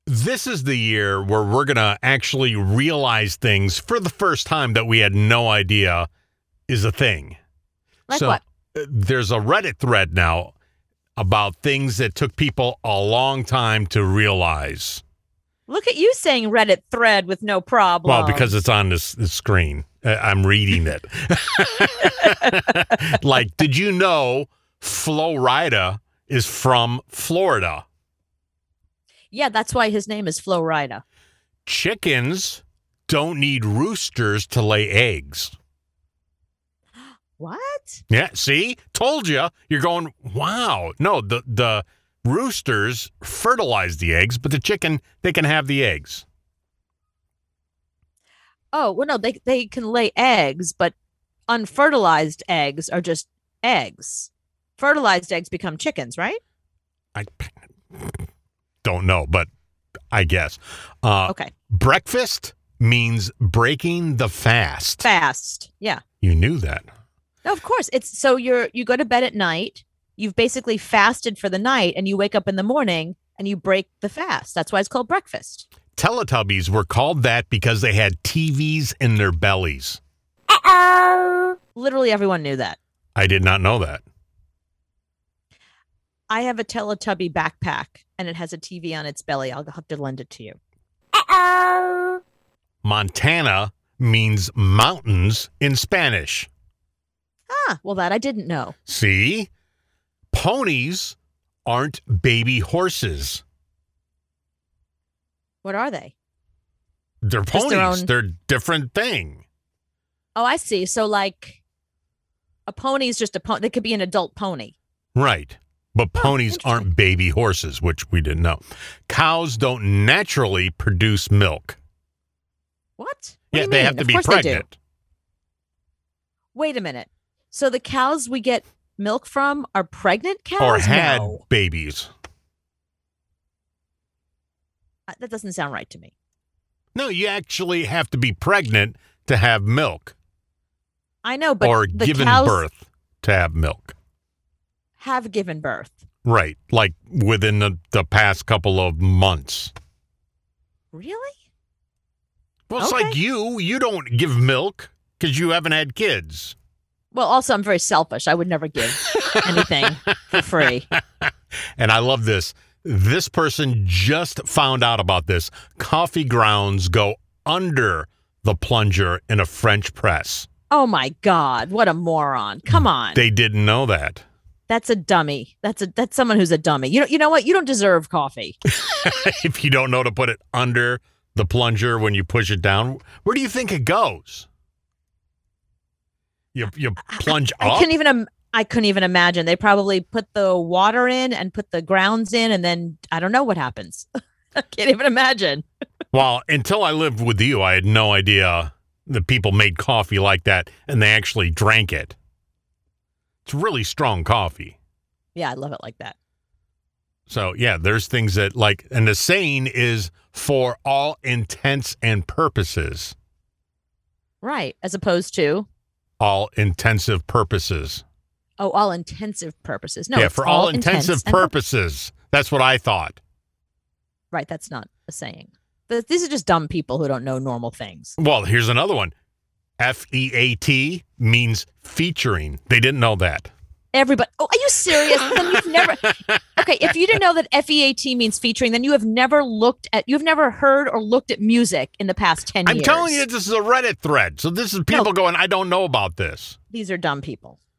This is the year where we're going to actually realize things for the first time that we had no idea is a thing. Like what? There's a Reddit thread now about things that took people a long time to realize. Look at you saying Reddit thread with no problem. Well, because it's on this screen. I'm reading it. Like, did you know Flo Rida is from Florida? Yeah, that's why his name is Flo Rida. Chickens don't need roosters to lay eggs. What? Yeah, see? Told you. You're going, wow. No, the roosters fertilize the eggs, but the chicken, they can have the eggs. Oh, well, no, they can lay eggs, but unfertilized eggs are just eggs. Fertilized eggs become chickens, right? I don't know, but I guess. Okay. Breakfast means breaking the fast. Fast. Yeah. You knew that. No, of course. It's so you go to bed at night, you've basically fasted for the night, and you wake up in the morning and you break the fast. That's why it's called breakfast. Teletubbies were called that because they had TVs in their bellies. Uh-oh. Literally everyone knew that. I did not know that. I have a Teletubby backpack, and it has a TV on its belly. I'll have to lend it to you. Uh-oh. Montana means mountains in Spanish. Ah, well, that I didn't know. See? Ponies aren't baby horses. What are they? They're Just their ponies. own- They're a different thing. Oh, I see. So, like, a pony is just a pony. They could be an adult pony. Right. But ponies aren't baby horses, which we didn't know. Cows don't naturally produce milk. What? Yeah, do you they mean? have to Of be course they do. pregnant. Wait a minute. So the cows we get milk from are pregnant cows? Or had No. babies. That doesn't sound right to me. No, you actually have to be pregnant to have milk. I know, but Or the given cows birth to have milk. have given birth. Right. Like within the past couple of months. Really? Well, it's Okay. like you don't give milk because you haven't had kids. Well, also, I'm very selfish. I would never give anything for free. And I love this. This person just found out about this. Coffee grounds go under the plunger in a French press. Oh, my God. What a moron. Come on. They didn't know that. That's a dummy. That's someone who's a dummy. You know what? You don't deserve coffee. If you don't know to put it under the plunger when you push it down, where do you think it goes? You plunge up? I couldn't even imagine. They probably put the water in and put the grounds in, and then I don't know what happens. I can't even imagine. Well, until I lived with you, I had no idea that people made coffee like that and they actually drank it. It's really strong coffee. Yeah, I love it like that. So, yeah, there's things that like, and the saying is for all intents and purposes. Right. As opposed to, All intensive purposes. oh, all intensive purposes. No, yeah, it's for all intense intensive and purposes. That's what I thought. Right. That's not a saying. But these are just dumb people who don't know normal things. Well, here's another one. FEAT means featuring. They didn't know that. Everybody. Oh, are you serious? Then you've never. Okay, if you didn't know that FEAT means featuring, then you've never heard or looked at music in the past 10 years. I'm telling you, this is a Reddit thread. So this is people going, I don't know about this. These are dumb people.